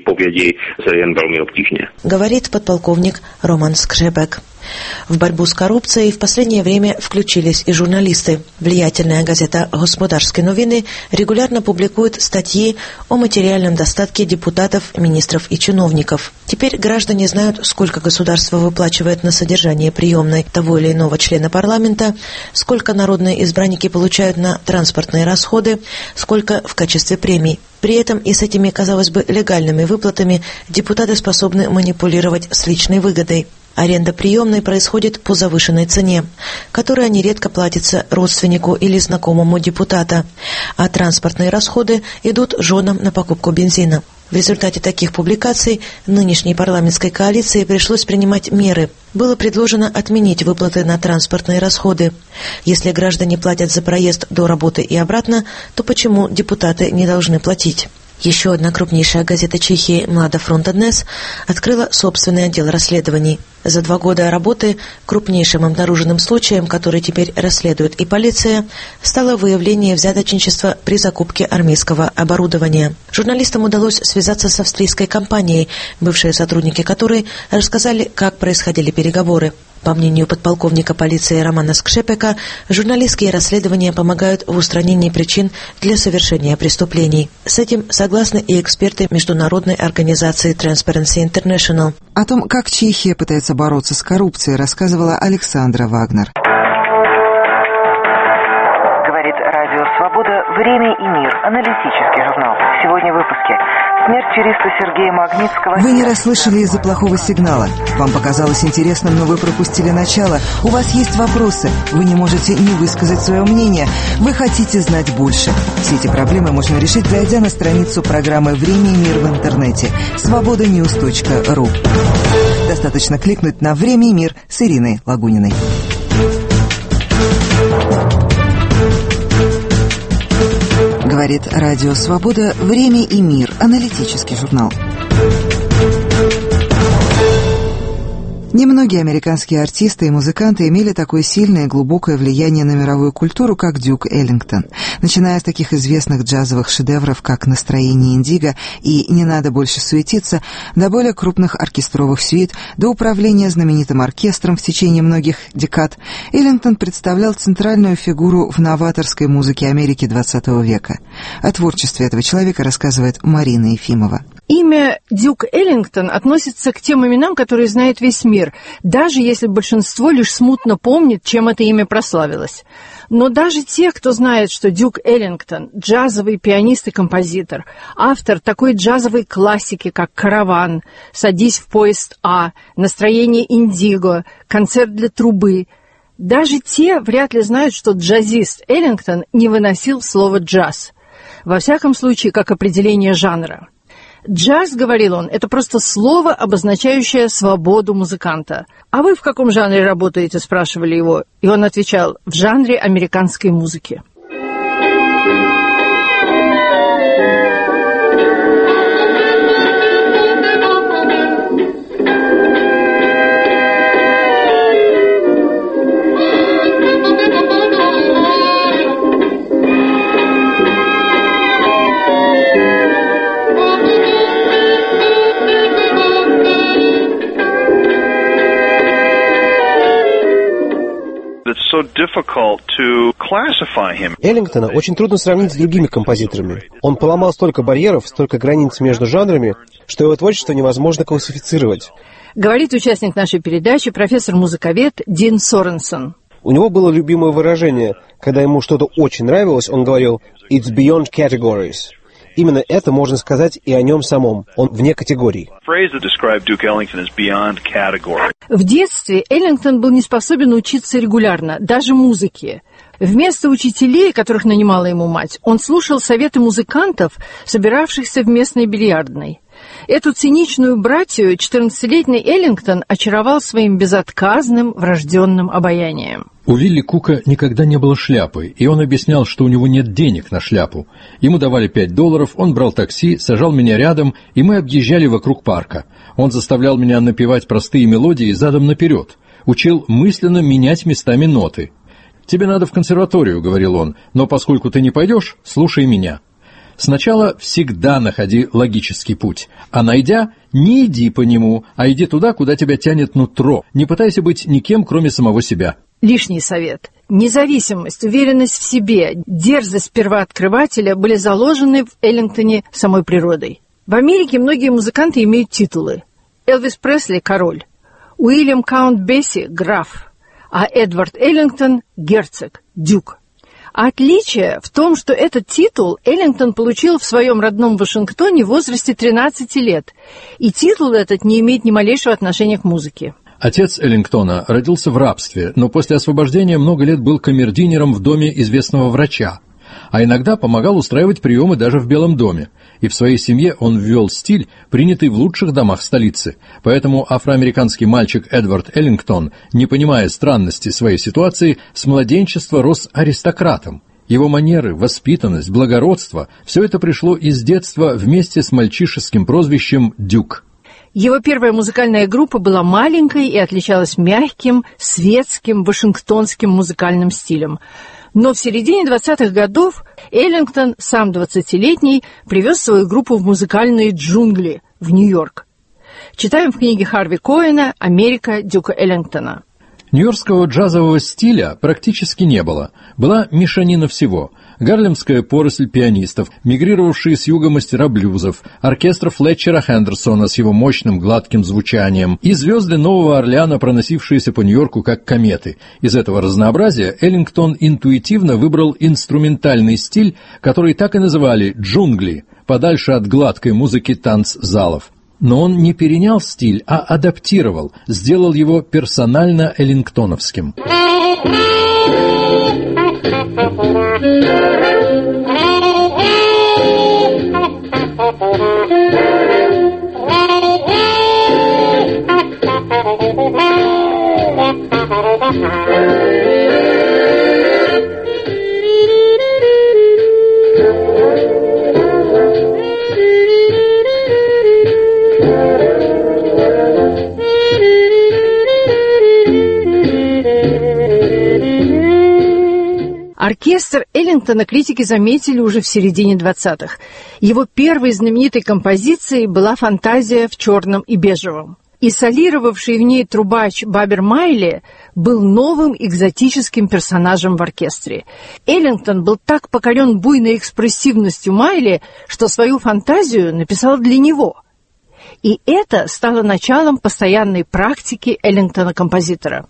Говорит подполковник Роман Скрепек. В борьбу с коррупцией в последнее время включились и журналисты. Влиятельная газета «Господарские новины» регулярно публикует статьи о материальном достатке депутатов, министров и чиновников. Теперь граждане знают, сколько государство выплачивает на содержание приемной того или иного члена парламента, сколько народные избранники получают на транспортные расходы, сколько в качестве премий. При этом и с этими, казалось бы, легальными выплатами депутаты способны манипулировать с личной выгодой. Аренда приемной происходит по завышенной цене, которая нередко платится родственнику или знакомому депутата, а транспортные расходы идут женам на покупку бензина. В результате таких публикаций нынешней парламентской коалиции пришлось принимать меры. Было предложено отменить выплаты на транспортные расходы. Если граждане платят за проезд до работы и обратно, то почему депутаты не должны платить? Еще одна крупнейшая газета Чехии «Млада Фронта Днес» открыла собственный отдел расследований. За 2 года работы крупнейшим обнаруженным случаем, который теперь расследует и полиция, стало выявление взяточничества при закупке армейского оборудования. Журналистам удалось связаться с австрийской компанией, бывшие сотрудники которой рассказали, как происходили переговоры. По мнению подполковника полиции Романа Скшепека, журналистские расследования помогают в устранении причин для совершения преступлений. С этим согласны и эксперты международной организации Transparency International. О том, как Чехия пытается бороться с коррупцией, рассказывала Александра Вагнер. Говорит Радио Свобода «Время и мир». Аналитический журнал. Сегодня в выпуске. Смерть юриста Сергея Магнитского. Вы не расслышали из-за плохого сигнала. Вам показалось интересным, но вы пропустили начало. У вас есть вопросы. Вы не можете не высказать свое мнение. Вы хотите знать больше. Все эти проблемы можно решить, зайдя на страницу программы «Время и мир» в интернете. Svobodanews.ru. Достаточно кликнуть на «Время и мир» с Ириной Лагуниной. Говорит Радио Свобода «Время и мир». Аналитический журнал. Немногие американские артисты и музыканты имели такое сильное и глубокое влияние на мировую культуру, как Дюк Эллингтон. Начиная с таких известных джазовых шедевров, как «Настроение Индиго» и «Не надо больше суетиться», до более крупных оркестровых сюит, до управления знаменитым оркестром в течение многих декад, Эллингтон представлял центральную фигуру в новаторской музыке Америки XX века. О творчестве этого человека рассказывает Марина Ефимова. Имя Дюк Эллингтон относится к тем именам, которые знает весь мир, даже если большинство лишь смутно помнит, чем это имя прославилось. Но даже те, кто знает, что Дюк Эллингтон – джазовый пианист и композитор, автор такой джазовой классики, как «Караван», «Садись в поезд А», «Настроение Индиго», «Концерт для трубы», даже те вряд ли знают, что джазист Эллингтон не выносил слово «джаз». Во всяком случае, как определение жанра. «Джаз, — говорил он, — это просто слово, обозначающее свободу музыканта. А вы в каком жанре работаете?» — спрашивали его. И он отвечал: в жанре американской музыки. Эллингтона очень трудно сравнить с другими композиторами. Он поломал столько барьеров, столько границ между жанрами, что его творчество невозможно классифицировать. Говорит участник нашей передачи, профессор-музыковед Дин Соренсон. У него было любимое выражение. Когда ему что-то очень нравилось, он говорил «It's beyond categories». Именно это можно сказать и о нем самом. Он вне категорий. В детстве Эллингтон был не способен учиться регулярно, даже музыке. Вместо учителей, которых нанимала ему мать, он слушал советы музыкантов, собиравшихся в местной бильярдной. Эту циничную братью 14-летний Эллингтон очаровал своим безотказным врожденным обаянием. У Вилли Кука никогда не было шляпы, и он объяснял, что у него нет денег на шляпу. Ему давали $5, он брал такси, сажал меня рядом, и мы объезжали вокруг парка. Он заставлял меня напевать простые мелодии задом наперед, учил мысленно менять местами ноты. «Тебе надо в консерваторию», — говорил он, — «но поскольку ты не пойдешь, слушай меня». Сначала всегда находи логический путь, а найдя, не иди по нему, а иди туда, куда тебя тянет нутро. Не пытайся быть никем, кроме самого себя. Лишний совет. Независимость, уверенность в себе, дерзость первооткрывателя были заложены в Эллингтоне самой природой. В Америке многие музыканты имеют титулы. Элвис Пресли – король, Уильям Каунт Бесси – граф, а Эдвард Эллингтон – герцог, дюк. А отличие в том, что этот титул Эллингтон получил в своем родном Вашингтоне в возрасте 13 лет, и титул этот не имеет ни малейшего отношения к музыке. Отец Эллингтона родился в рабстве, но после освобождения много лет был камердинером в доме известного врача, а иногда помогал устраивать приемы даже в Белом доме. И в своей семье он ввел стиль, принятый в лучших домах столицы. Поэтому афроамериканский мальчик Эдвард Эллингтон, не понимая странности своей ситуации, с младенчества рос аристократом. Его манеры, воспитанность, благородство – все это пришло из детства вместе с мальчишеским прозвищем «Дюк». Его первая музыкальная группа была маленькой и отличалась мягким, светским, вашингтонским музыкальным стилем. Но в середине 20-х годов Эллингтон, сам 20-летний, привез свою группу в музыкальные джунгли в Нью-Йорк. Читаем в книге Харви Коэна «Америка Дюка Эллингтона». Нью-Йоркского джазового стиля практически не было. Была мешанина всего. Гарлемская поросль пианистов, мигрировавшие с юга мастера блюзов, оркестр Флетчера Хендерсона с его мощным гладким звучанием и звезды Нового Орлеана, проносившиеся по Нью-Йорку как кометы. Из этого разнообразия Эллингтон интуитивно выбрал инструментальный стиль, который так и называли «джунгли», подальше от гладкой музыки танцзалов. Но он не перенял стиль, а адаптировал, сделал его персонально эллингтоновским. Оркестр Эллингтона критики заметили уже в середине 20-х. Его первой знаменитой композицией была «Фантазия в черном и бежевом». И солировавший в ней трубач Бабер Майли был новым экзотическим персонажем в оркестре. Эллингтон был так покорен буйной экспрессивностью Майли, что свою фантазию написал для него. И это стало началом постоянной практики Эллингтона-композитора.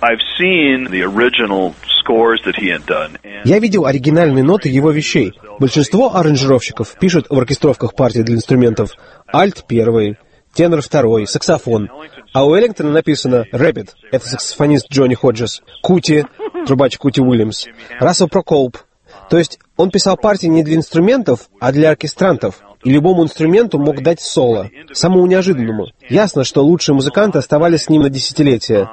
Я видел оригинальные ноты его вещей. Большинство аранжировщиков пишут в оркестровках партий для инструментов альт первый, тенор второй, саксофон. А у Эллингтона написано «рэпид» — это саксофонист Джонни Ходжес, «Кути» — трубач Кути Уильямс, «Рассел Проколп». То есть он писал партии не для инструментов, а для оркестрантов. И любому инструменту мог дать соло, самому неожиданному. Ясно, что лучшие музыканты оставались с ним на десятилетия.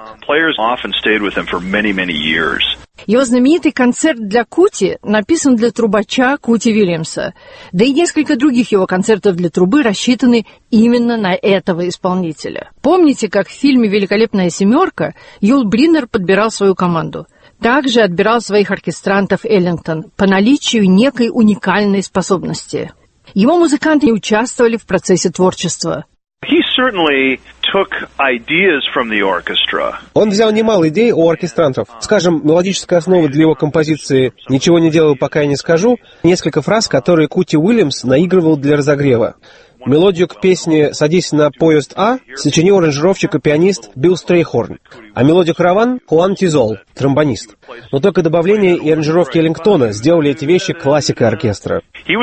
Его знаменитый концерт для Кути написан для трубача Кути Уильямса. Да и несколько других его концертов для трубы рассчитаны именно на этого исполнителя. Помните, как в фильме «Великолепная семерка» Юл Бриннер подбирал свою команду? Также отбирал своих оркестрантов Эллингтон по наличию некой уникальной способности. Его музыканты участвовали в процессе творчества. Он взял немало идей у оркестрантов. Скажем, мелодическая основа для его композиции «Ничего не делаю, пока я не скажу», несколько фраз, которые Кути Уильямс наигрывал для разогрева. Мелодию к песне «Садись на поезд А» сочинил аранжировщик и пианист Билл Стрейхорн, а мелодию «Караван» — Хуан Тизол, тромбонист. Но только добавление и аранжировки Эллингтона сделали эти вещи классикой оркестра.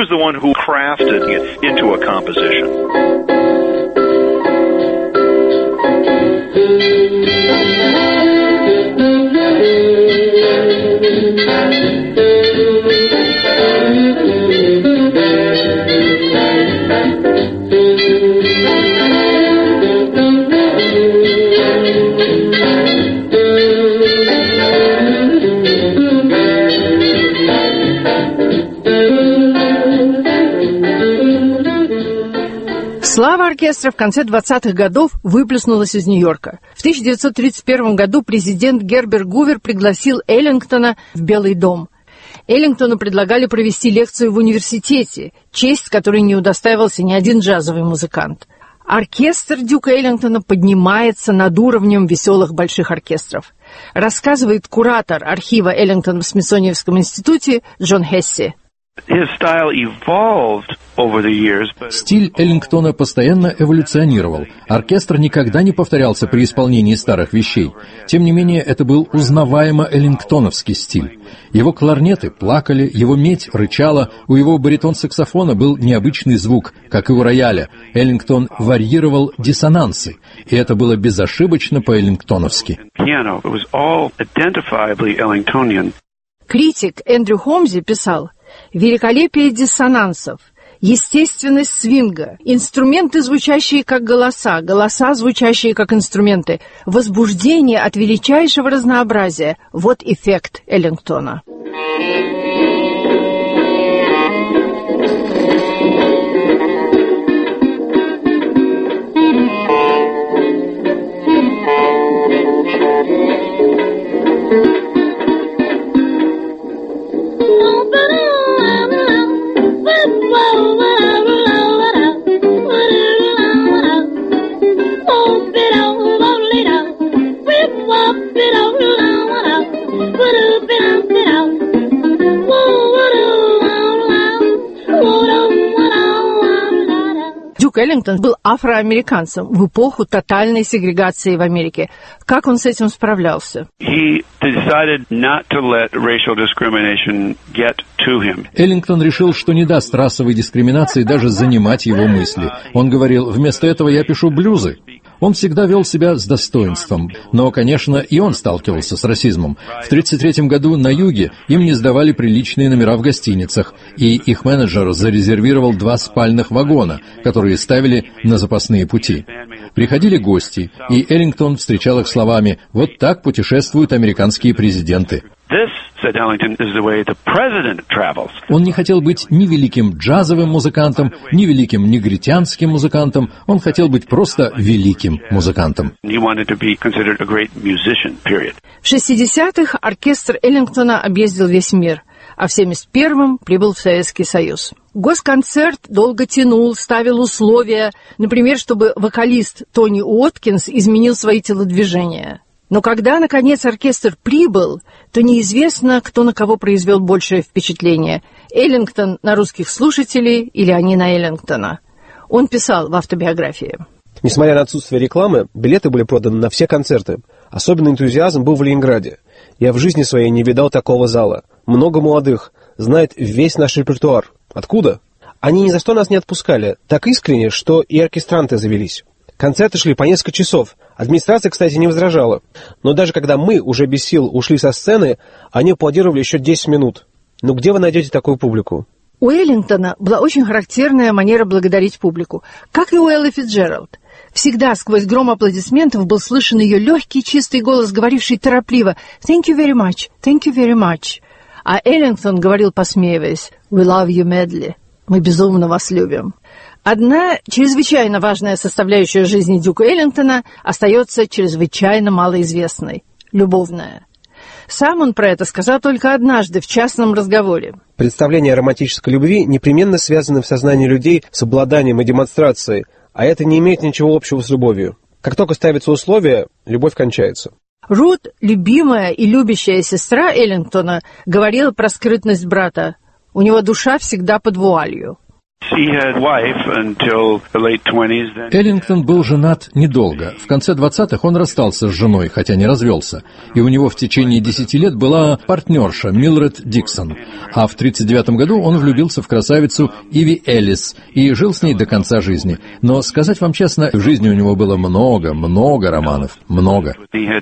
Слава оркестра в конце 20-х годов выплеснулась из Нью-Йорка. В 1931 году президент Герберт Гувер пригласил Эллингтона в Белый дом. Эллингтону предлагали провести лекцию в университете, честь которой не удостаивался ни один джазовый музыкант. Оркестр Дюка Эллингтона поднимается над уровнем веселых больших оркестров, рассказывает куратор архива Эллингтона в Смитсонианском институте Джон Хесси. Стиль Эллингтона постоянно эволюционировал. Оркестр никогда не повторялся при исполнении старых вещей. Тем не менее, это был узнаваемо эллингтоновский стиль. Его кларнеты плакали, его медь рычала, у его баритон-саксофона был необычный звук, как и у рояля. Эллингтон варьировал диссонансы, и это было безошибочно по-эллингтоновски. Критик Эндрю Хомзи писал: «Великолепие диссонансов, естественность свинга, инструменты, звучащие как голоса, голоса, звучащие как инструменты, возбуждение от величайшего разнообразия – вот эффект Эллингтона». Дюк Эллингтон был афроамериканцем в эпоху тотальной сегрегации в Америке. Как он с этим справлялся? Эллингтон решил, что не даст расовой дискриминации даже занимать его мысли. Он говорил: «Вместо этого я пишу блюзы». Он всегда вел себя с достоинством, но, конечно, и он сталкивался с расизмом. В 1933 году на юге им не сдавали приличные номера в гостиницах, и их менеджер зарезервировал 2 спальных вагона, которые ставили на запасные пути. Приходили гости, и Эллингтон встречал их словами: «Вот так путешествуют американские президенты». Он не хотел быть ни великим джазовым музыкантом, ни великим негритянским музыкантом, он хотел быть просто великим музыкантом. В 60-х оркестр Эллингтона объездил весь мир, а в 71-м прибыл в Советский Союз. Госконцерт долго тянул, ставил условия, например, чтобы вокалист Тони Уоткинс изменил свои телодвижения. Но когда, наконец, оркестр прибыл, то неизвестно, кто на кого произвел большее впечатление – Эллингтон на русских слушателей или они на Эллингтона. Он писал в автобиографии: Несмотря на отсутствие рекламы, билеты были проданы на все концерты. Особенный энтузиазм был в Ленинграде. Я в жизни своей не видал такого зала. Много молодых, знает весь наш репертуар. Откуда? Они ни за что нас не отпускали, так искренне, что и оркестранты завелись. Концерты шли по несколько часов. Администрация, кстати, не возражала. Но даже когда мы, уже без сил, ушли со сцены, они аплодировали еще 10 минут. Ну где вы найдете такую публику? У Эллингтона была очень характерная манера благодарить публику, как и у Эллы Фицджеральд. Всегда сквозь гром аплодисментов был слышен ее легкий, чистый голос, говоривший торопливо «Thank you very much, thank you very much». А Эллингтон говорил, посмеиваясь: «We love you madly». «Мы безумно вас любим». Одна чрезвычайно важная составляющая жизни Дюка Эллингтона остается чрезвычайно малоизвестной – любовная. Сам он про это сказал только однажды в частном разговоре. Представления о романтической любви непременно связаны в сознании людей с обладанием и демонстрацией, а это не имеет ничего общего с любовью. Как только ставятся условия, любовь кончается. Рут, любимая и любящая сестра Эллингтона, говорила про скрытность брата. У него душа всегда под вуалью. Эллингтон был женат недолго. В конце 20-х он расстался с женой, хотя не развелся. И у него в течение 10 лет была партнерша Милдред Диксон. А в 1939 году он влюбился в красавицу Иви Эллис и жил с ней до конца жизни. Но, сказать вам честно, в жизни у него было много романов. Много.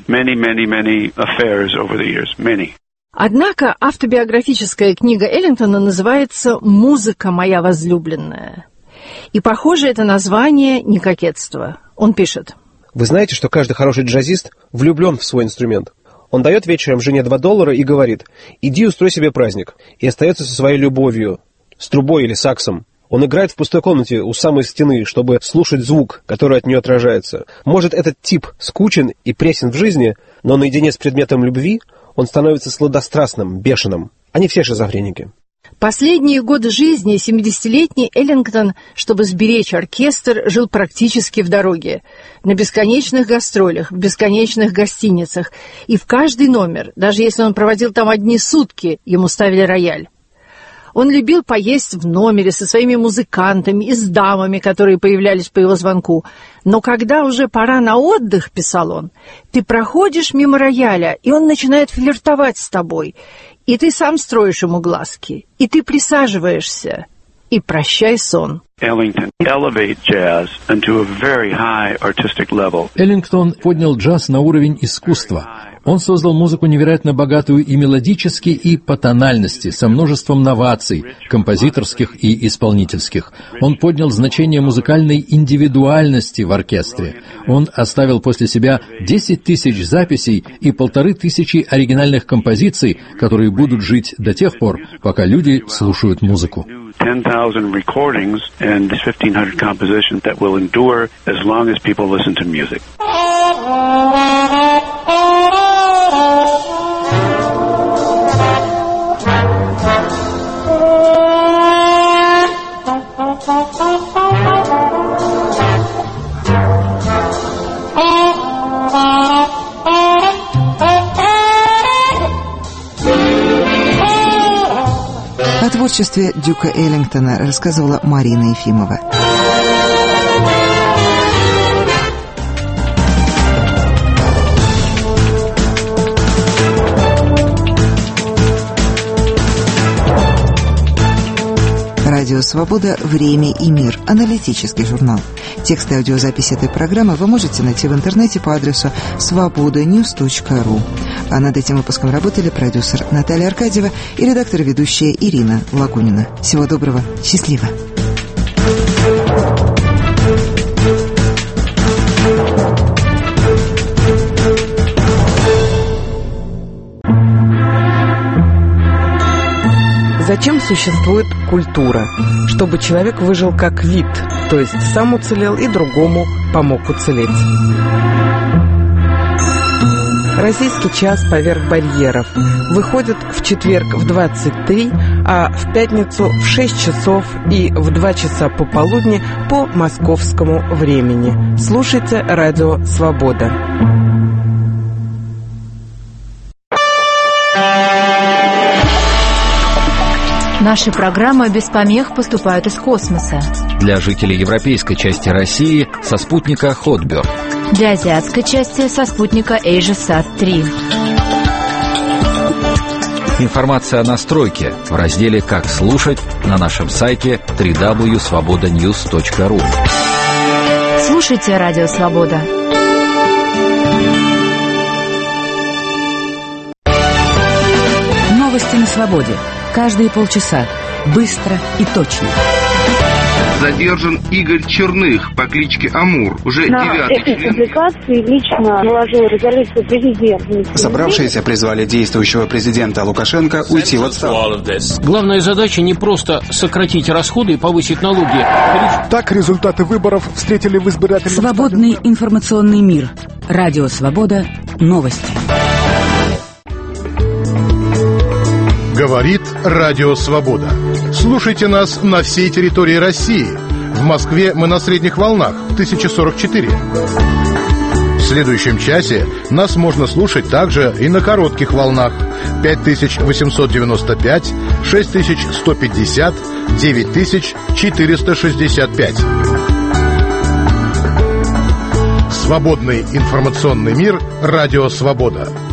Однако автобиографическая книга Эллингтона называется «Музыка моя возлюбленная». И, похоже, это название не кокетство. Он пишет: Вы знаете, что каждый хороший джазист влюблен в свой инструмент. Он дает вечером жене $2 и говорит: иди устрой себе праздник. И остается со своей любовью, с трубой или саксом. Он играет в пустой комнате у самой стены, чтобы слушать звук, который от нее отражается. Может, этот тип скучен и пресен в жизни, но наедине с предметом любви он становится сладострастным, бешеным. Они все шизофреники. Последние годы жизни 70-летний Эллингтон, чтобы сберечь оркестр, жил практически в дороге. На бесконечных гастролях, в бесконечных гостиницах. И в каждый номер, даже если он проводил там одни сутки, ему ставили рояль. Он любил поесть в номере со своими музыкантами и с дамами, которые появлялись по его звонку. Но когда уже пора на отдых, писал он, ты проходишь мимо рояля, и он начинает флиртовать с тобой. И ты сам строишь ему глазки, и ты присаживаешься, и прощай сон. Эллингтон поднял джаз на уровень искусства. Он создал музыку невероятно богатую и мелодически, и по тональности, со множеством новаций, композиторских и исполнительских. Он поднял значение музыкальной индивидуальности в оркестре. Он оставил после себя 10 тысяч записей и 1500 оригинальных композиций, которые будут жить до тех пор, пока люди слушают музыку. 10,000 recordings and 1,500 compositions that will endure as long as people listen to music. О творчестве Дюка Эллингтона рассказывала Марина Ефимова. Радио «Свобода. Время и мир». Аналитический журнал. Текст и аудиозапись этой программы вы можете найти в интернете по адресу svobodanews.ru. А над этим выпуском работали продюсер Наталья Аркадьева и редактор-ведущая Ирина Лагунина. Всего доброго. Счастливо. Зачем существует культура? Чтобы человек выжил как вид, то есть сам уцелел и другому помог уцелеть. Российский час поверх барьеров выходит в четверг в 23, а в пятницу в 6 часов и в 2 часа пополудни по московскому времени. Слушайте радио «Свобода». Наши программы без помех поступают из космоса. Для жителей европейской части России со спутника Hotbird. Для азиатской части со спутника AsiaSat-3. Информация о настройке в разделе «Как слушать» на нашем сайте www.svobodanews.ru. Слушайте Радио Свобода. Новости на свободе. Каждые полчаса. Быстро и точно. Задержан Игорь Черных по кличке Амур. Уже на 9-й этой публикации лично наложил резолюцию президента. Собравшиеся призвали действующего президента Лукашенко уйти в отставку. Главная задача не просто сократить расходы и повысить налоги. Так результаты выборов встретили в избирательном... Свободный информационный мир. Радио «Свобода». Новости. Говорит Радио Свобода. Слушайте нас на всей территории России. В Москве мы на средних волнах 1044. В следующем часе нас можно слушать также и на коротких волнах 5895, 6150, 9465. Свободный информационный мир. Радио Свобода.